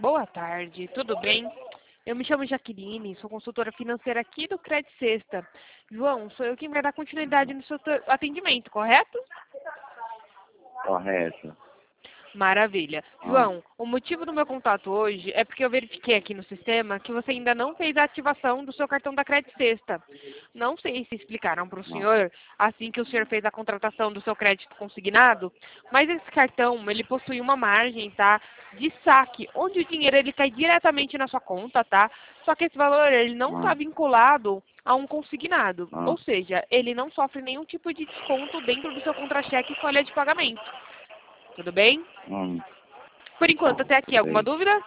Boa tarde, tudo bem? Eu me chamo Jaqueline, sou consultora financeira aqui do Credit Sexta. João, sou eu quem vai dar continuidade no seu atendimento, correto? Correto. Maravilha. Ah, João, o motivo do meu contato hoje é porque eu verifiquei aqui no sistema que você ainda não fez a ativação do seu cartão da Credit Sexta. Não sei se explicaram para o não. senhor, assim que o senhor fez a contratação do seu crédito consignado, mas esse cartão, ele possui uma margem, tá, de saque, onde o dinheiro ele cai diretamente na sua conta, tá? Só que esse valor, ele não está Ah, vinculado a um consignado, ah, ou seja, ele não sofre nenhum tipo de desconto dentro do seu contra-cheque e folha de pagamento. Tudo bem? hum, Por enquanto, até aqui, alguma sei. dúvida?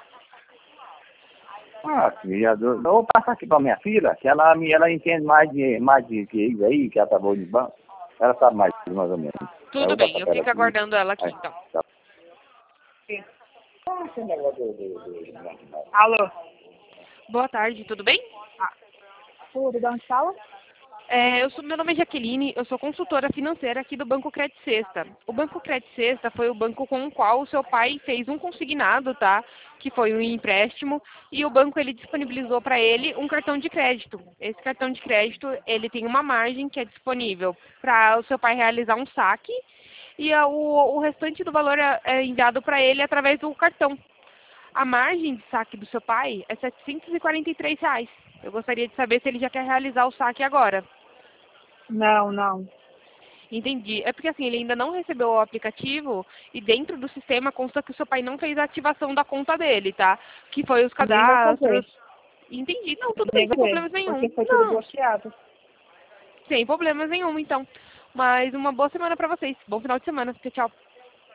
Filha, eu vou passar aqui para minha filha, que ela entende mais de que isso aí, que ela trabalhou de banco. Ela sabe mais ou menos. Eu Tudo vou bem, passar eu para ela fico aqui. aguardando ela aqui, Aí, então. tá. Esse negócio Alô? Boa tarde, tudo bem? Tudo, de onde fala? Meu nome é Jaqueline, eu sou consultora financeira aqui do Banco Credit Sexta. O Banco Credit Sexta foi o banco com o qual o seu pai fez um consignado, tá? Que foi um empréstimo, e o banco ele disponibilizou para ele um cartão de crédito. Esse cartão de crédito, ele tem uma margem que é disponível para o seu pai realizar um saque, e o restante do valor é enviado para ele através do cartão. A margem de saque do seu pai é R$ 743. Eu gostaria de saber se ele já quer realizar o saque agora. Não, não. Entendi. É porque assim, ele ainda não recebeu o aplicativo e dentro do sistema consta que o seu pai não fez a ativação da conta dele, tá? Que foi os Nem vou fazer. cadastros. Entendi. Não, tudo Nem bem, vou sem fazer. problemas nenhum. Porque foi tudo Não, bloqueado. sem problemas nenhum, então. Mas uma boa semana pra vocês. Bom final de semana. Tchau, tchau.